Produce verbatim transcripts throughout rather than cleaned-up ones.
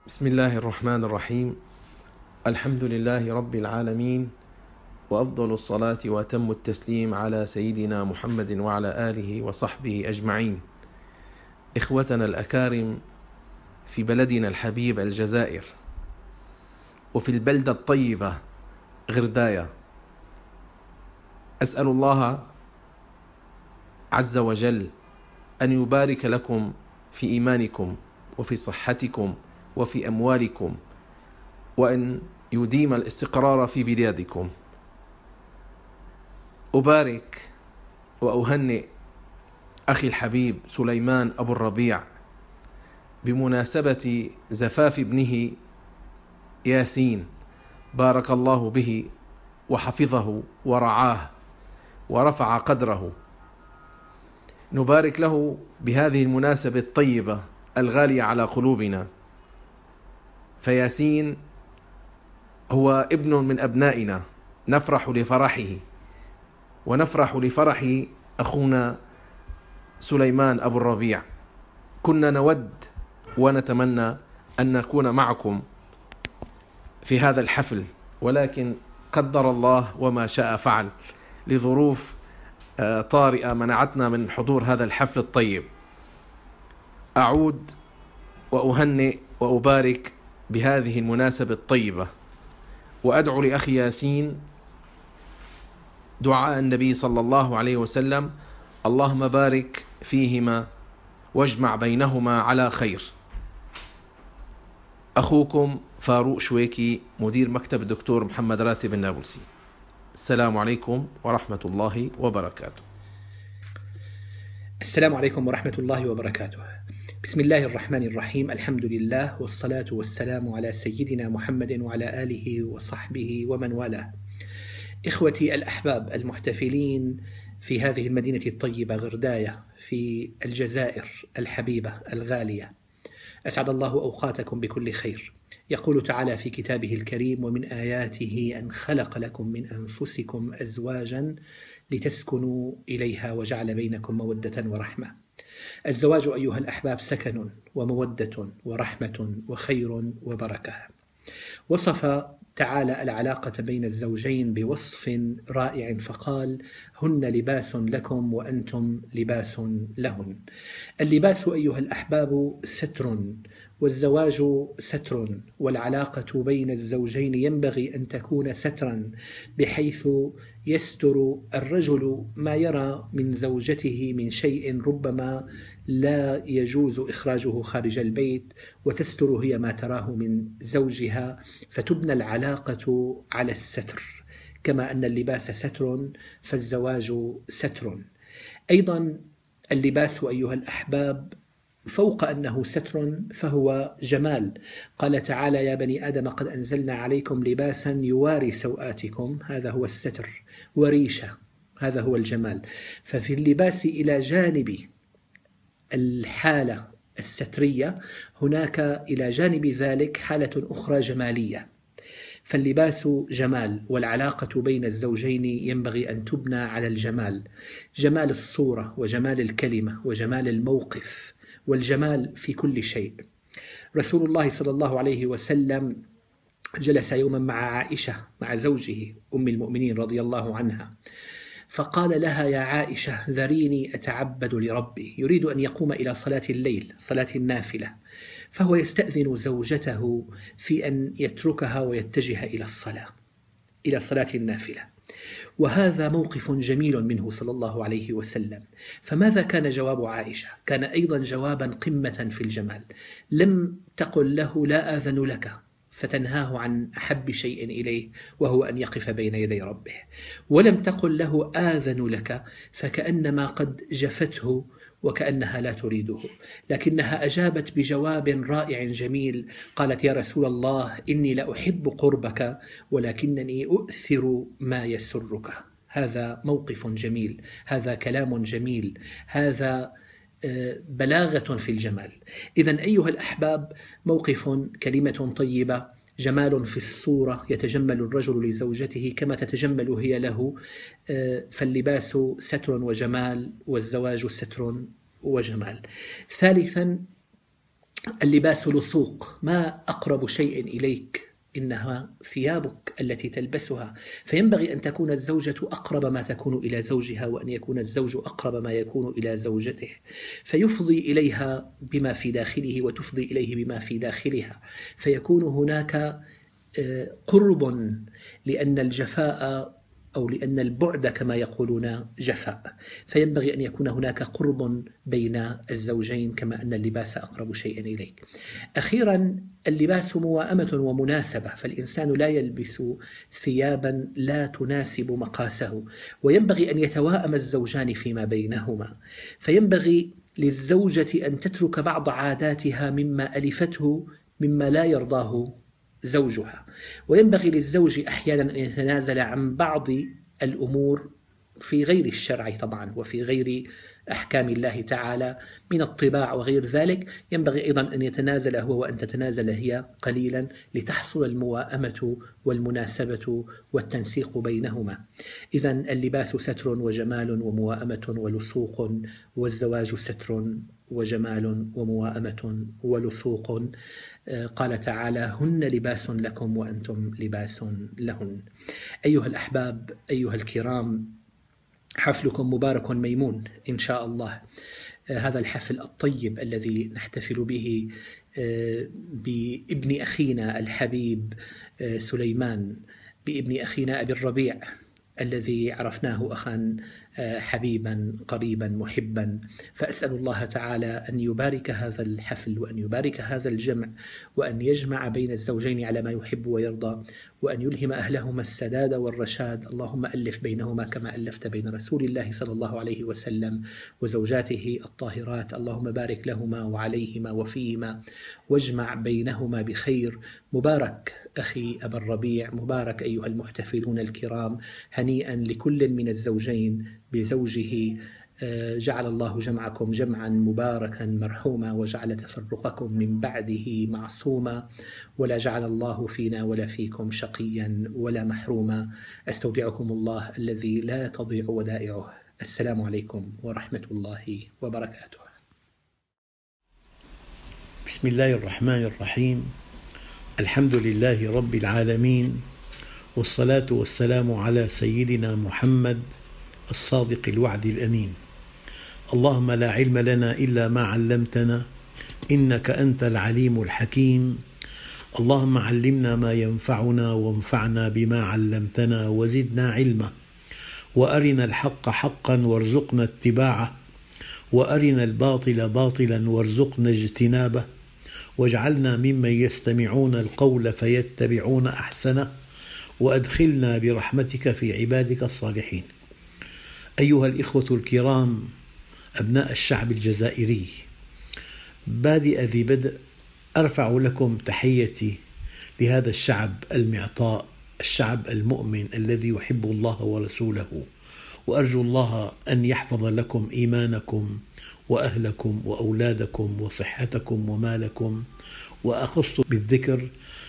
بسم الله الرحمن الرحيم. الحمد لله رب العالمين، وأفضل الصلاة وأتم التسليم على سيدنا محمد وعلى آله وصحبه أجمعين. إخوتنا الأكارم في بلدنا الحبيب الجزائر، وفي البلدة الطيبة غرداية، أسأل الله عز وجل أن يبارك لكم في إيمانكم وفي صحتكم وفي أموالكم، وأن يديم الاستقرار في بلادكم. أبارك وأهنئ أخي الحبيب سليمان أبو الربيع بمناسبة زفاف ابنه ياسين، بارك الله به وحفظه ورعاه ورفع قدره. نبارك له بهذه المناسبة الطيبة الغالية على قلوبنا، فياسين هو ابن من أبنائنا، نفرح لفرحه ونفرح لفرح أخونا سليمان أبو الربيع. كنا نود ونتمنى أن نكون معكم في هذا الحفل، ولكن قدر الله وما شاء فعل، لظروف طارئة منعتنا من حضور هذا الحفل الطيب. أعود وأهنئ وأبارك بهذه المناسبة الطيبة، وأدعو لأخي ياسين دعاء النبي صلى الله عليه وسلم: اللهم بارك فيهما واجمع بينهما على خير. أخوكم فاروق شويكي، مدير مكتب الدكتور محمد راتب النابلسي. السلام عليكم ورحمة الله وبركاته. السلام عليكم ورحمة الله وبركاته. بسم الله الرحمن الرحيم، الحمد لله والصلاة والسلام على سيدنا محمد وعلى آله وصحبه ومن والاه. إخوتي الأحباب المحتفلين في هذه المدينة الطيبة غرداية في الجزائر الحبيبة الغالية، أسعد الله أوقاتكم بكل خير. يقول تعالى في كتابه الكريم: ومن آياته أن خلق لكم من أنفسكم أزواجا لتسكنوا إليها وجعل بينكم مودة ورحمة. الزواج أيها الأحباب سكن ومودة ورحمة وخير وبركة. وصف تعالى العلاقة بين الزوجين بوصف رائع فقال: هن لباس لكم وأنتم لباس لهن. اللباس أيها الأحباب ستر، والزواج ستر، والعلاقة بين الزوجين ينبغي أن تكون سترا، بحيث يستر الرجل ما يرى من زوجته من شيء ربما لا يجوز إخراجه خارج البيت، وتستر هي ما تراه من زوجها، فتبنى العلاقة على الستر. كما أن اللباس ستر فالزواج ستر. أيضا اللباس أيها الأحباب فوق أنه ستر فهو جمال. قال تعالى: يا بني آدم قد أنزلنا عليكم لباسا يواري سوآتكم، هذا هو الستر، وريشة، هذا هو الجمال. ففي اللباس إلى جانب الحالة السترية هناك إلى جانب ذلك حالة أخرى جمالية. فاللباس جمال، والعلاقة بين الزوجين ينبغي أن تبنى على الجمال، جمال الصورة وجمال الكلمة وجمال الموقف والجمال في كل شيء. رسول الله صلى الله عليه وسلم جلس يوما مع عائشة مع زوجه أم المؤمنين رضي الله عنها، فقال لها: يا عائشة ذريني أتعبد لربي. يريد أن يقوم إلى صلاة الليل، صلاة النافلة، فهو يستأذن زوجته في أن يتركها ويتجه إلى الصلاة، إلى صلاة النافلة. وهذا موقف جميل منه صلى الله عليه وسلم. فماذا كان جواب عائشة؟ كان أيضا جوابا قمة في الجمال. لم تقل له: لا آذن لك، فتنهاه عن أحب شيء إليه وهو أن يقف بين يدي ربه. ولم تقل له: آذن لك، فكأنما قد جفته وكأنها لا تريده، لكنها أجابت بجواب رائع جميل. قالت: يا رسول الله، إني لأحب قربك ولكنني أؤثر ما يسرك. هذا موقف جميل، هذا كلام جميل، هذا بلاغة في الجمال. إذن أيها الأحباب، موقف، كلمة طيبة، جمال في الصورة، يتجمل الرجل لزوجته كما تتجمل هي له. فاللباس ستر وجمال، والزواج ستر وجمال. ثالثا، اللباس لصوق، ما أقرب شيء إليك؟ إنها ثيابك التي تلبسها، فينبغي أن تكون الزوجة أقرب ما تكون إلى زوجها، وأن يكون الزوج أقرب ما يكون إلى زوجته، فيفضي إليها بما في داخله وتفضي إليه بما في داخلها، فيكون هناك قرب، لأن الجفاء أو لأن البعد كما يقولون جفاء، فينبغي أن يكون هناك قرب بين الزوجين كما أن اللباس أقرب شيء إليك. أخيرا، اللباس موائمة ومناسبة، فالإنسان لا يلبس ثيابا لا تناسب مقاسه، وينبغي أن يتواءم الزوجان فيما بينهما، فينبغي للزوجة أن تترك بعض عاداتها مما ألفته مما لا يرضاه زوجها، وينبغي للزوج أحيانا أن يتنازل عن بعض الأمور في غير الشرع طبعا وفي غير أحكام الله تعالى من الطباع وغير ذلك، ينبغي أيضا أن يتنازل هو وأن تتنازل هي قليلا لتحصل المواءمة والمناسبة والتنسيق بينهما. إذا اللباس ستر وجمال ومواءمة ولصوق، والزواج ستر وجمال ومواءمة ولصوق. قال تعالى: هن لباس لكم وأنتم لباس لهن. أيها الأحباب، أيها الكرام، حفلكم مبارك ميمون إن شاء الله. هذا الحفل الطيب الذي نحتفل به بابن أخينا الحبيب سليمان، بابن أخينا أبي الربيع الذي عرفناه أخا حبيبا قريبا محبا، فأسأل الله تعالى أن يبارك هذا الحفل وأن يبارك هذا الجمع، وأن يجمع بين الزوجين على ما يحب ويرضى، وأن يلهم أهلهما السداد والرشاد. اللهم ألف بينهما كما ألفت بين رسول الله صلى الله عليه وسلم وزوجاته الطاهرات. اللهم بارك لهما وعليهما وفيهما، واجمع بينهما بخير. مبارك أخي أبا الربيع، مبارك أيها المحتفلون الكرام، هنيئا لكل من الزوجين بزوجه. جعل الله جمعكم جمعا مباركا مرحوما، وجعل تفرقكم من بعده معصوما، ولا جعل الله فينا ولا فيكم شقيا ولا محروما. أستودعكم الله الذي لا تضيع ودائعه. السلام عليكم ورحمة الله وبركاته. بسم الله الرحمن الرحيم. الحمد لله رب العالمين، والصلاة والسلام على سيدنا محمد الصادق الوعد الأمين. اللهم لا علم لنا إلا ما علمتنا، إنك أنت العليم الحكيم. اللهم علمنا ما ينفعنا وانفعنا بما علمتنا وزدنا علما، وأرنا الحق حقا وارزقنا اتباعه، وأرنا الباطل باطلا وارزقنا اجتنابه، واجعلنا ممن يستمعون القول فيتبعون أحسنه، وأدخلنا برحمتك في عبادك الصالحين. أيها الإخوة الكرام، أبناء الشعب الجزائري، بادئ ذي بدء أرفع لكم تحيتي لهذا الشعب المعطاء، الشعب المؤمن الذي يحب الله ورسوله، وأرجو الله أن يحفظ لكم إيمانكم وأهلكم وأولادكم وصحتكم ومالكم. وأخص بالذكر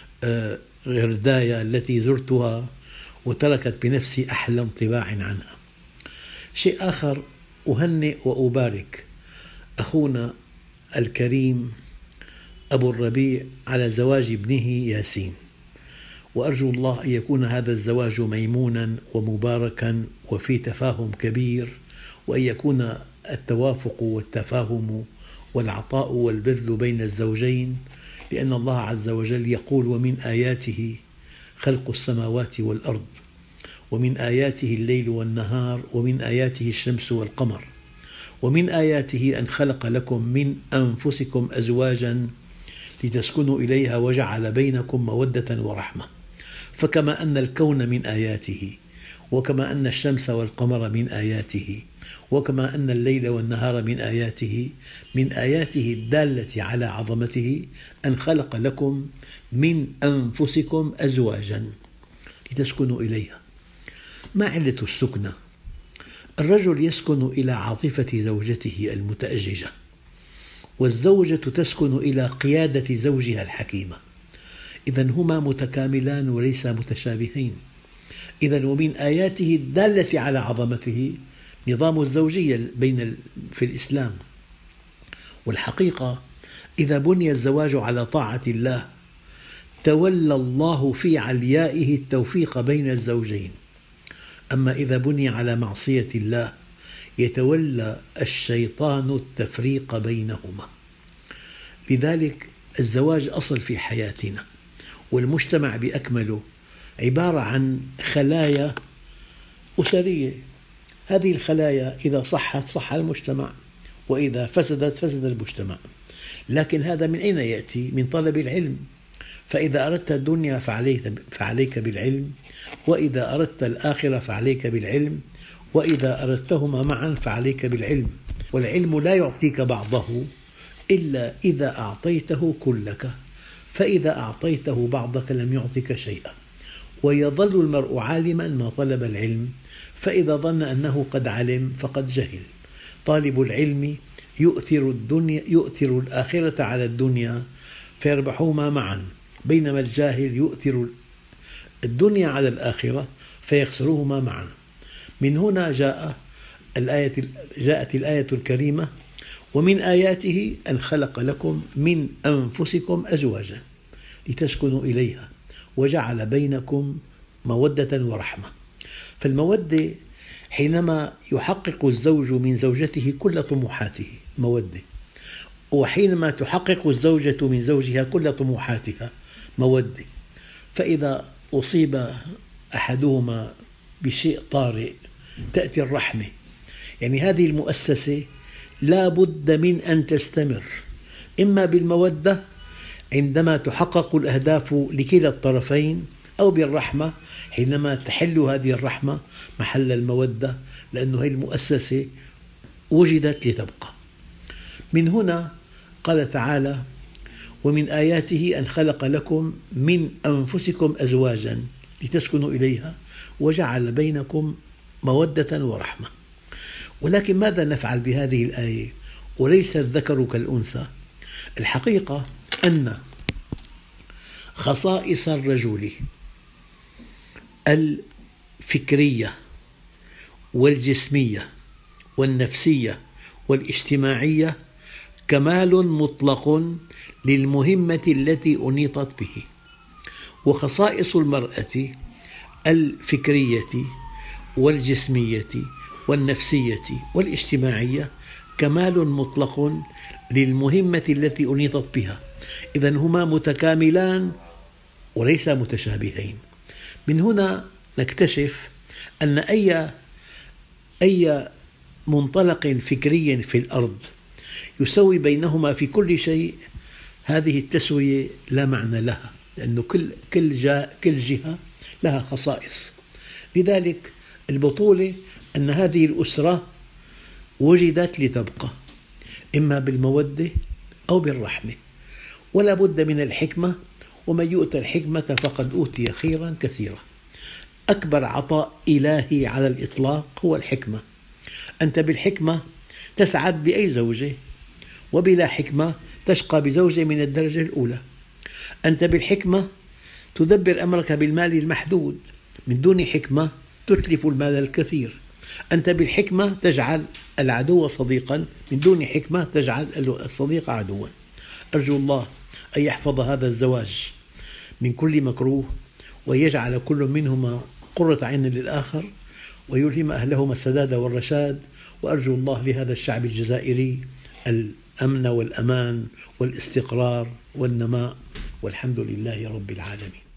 غردايا التي زرتها وتركت بنفسي أحلى انطباع عنها. شيء آخر، أهنئ وأبارك أخونا الكريم أبو الربيع على زواج ابنه ياسين، وأرجو الله أن يكون هذا الزواج ميمونا ومباركا وفي تفاهم كبير، وأن يكون التوافق والتفاهم والعطاء والبذل بين الزوجين، لأن الله عز وجل يقول: ومن آياته خلق السماوات والأرض، ومن آياته الليل والنهار، ومن آياته الشمس والقمر، ومن آياته أن خلق لكم من أنفسكم أزواجا لتسكنوا إليها وجعل بينكم مودة ورحمة. فكما أن الكون من آياته، وكما أن الشمس والقمر من آياته، وكما أن الليل والنهار من آياته، من آياته الدالة على عظمته أن خلق لكم من أنفسكم أزواجا لتسكنوا إليها. ما علة السكنة؟ الرجل يسكن إلى عاطفة زوجته المتأججة، والزوجة تسكن إلى قيادة زوجها الحكيمة. إذن هما متكاملان وليس متشابهين. إذن ومن آياته الدالة على عظمته نظام الزوجية بين في الإسلام. والحقيقة إذا بني الزواج على طاعة الله تولى الله في عليائه التوفيق بين الزوجين، أما إذا بني على معصية الله يتولى الشيطان التفريق بينهما. لذلك الزواج أصل في حياتنا، والمجتمع بأكمله عبارة عن خلايا أسرية. هذه الخلايا إذا صحت صح المجتمع، وإذا فسدت فسد المجتمع. لكن هذا من أين يأتي؟ من طلب العلم. فإذا أردت الدنيا فعليك بالعلم، وإذا أردت الآخرة فعليك بالعلم، وإذا أردتهما معا فعليك بالعلم. والعلم لا يعطيك بعضه إلا إذا أعطيته كلك، فإذا أعطيته بعضك لم يعطك شيئا. ويظل المرء عالما ما طلب العلم، فإذا ظن أنه قد علم فقد جهل. طالب العلم يؤثر الدنيا يؤثر الآخرة على الدنيا فيربحهما معا، بينما الجاهل يؤثر الدنيا على الآخرة فيخسرهما معا. من هنا جاء الآية جاءت الآية الكريمة: ومن آياته أن خلق لكم من أنفسكم أزواجا لتسكنوا إليها وجعل بينكم مودة ورحمة. فالمودة حينما يحقق الزوج من زوجته كل طموحاته مودة، وحينما تحقق الزوجة من زوجها كل طموحاتها مودة. فإذا أصيب أحدهما بشيء طارئ تأتي الرحمة. يعني هذه المؤسسة لا بد من أن تستمر، إما بالمودة عندما تحقق الأهداف لكلا الطرفين، أو بالرحمة حينما تحل هذه الرحمة محل المودة، لأن هذه المؤسسة وجدت لتبقى. من هنا قال تعالى: ومن آياته أن خلق لكم من أنفسكم أزواجا لتسكنوا إليها وجعل بينكم مودة ورحمة. ولكن ماذا نفعل بهذه الآية؟ وليس الذكر كالأنثى. الحقيقة أن خصائص الرجل الفكرية والجسمية والنفسية والاجتماعية كمال مطلق للمهمة التي أنيطت به، وخصائص المرأة الفكرية والجسمية والنفسية والاجتماعية كمال مطلق للمهمة التي أنيطت بها. إذن هما متكاملان وليس متشابهين. من هنا نكتشف أن أي أي منطلق فكري في الأرض يسوي بينهما في كل شيء، هذه التسوية لا معنى لها، لأن كل كل كل جهة لها خصائص. لذلك البطولة أن هذه الأسرة وجدت لتبقى، إما بالمودة أو بالرحمة، ولا بد من الحكمة. ومن يؤتى الحكمة فقد أوتي خيرا كثيرا. أكبر عطاء إلهي على الإطلاق هو الحكمة. أنت بالحكمة تسعد بأي زوجة، وبلا حكمة تشقى بزوجة من الدرجة الأولى. أنت بالحكمة تدبر أمرك بالمال المحدود، من دون حكمة تتلف المال الكثير. أنت بالحكمة تجعل العدو صديقا، من دون حكمة تجعل الصديق عدوا. أرجو الله أن يحفظ هذا الزواج من كل مكروه، ويجعل كل منهما قرة عين للآخر، ويلهم أهلهما السداد والرشاد. وأرجو الله لهذا الشعب الجزائري الأمن والأمان والاستقرار والنماء، والحمد لله رب العالمين.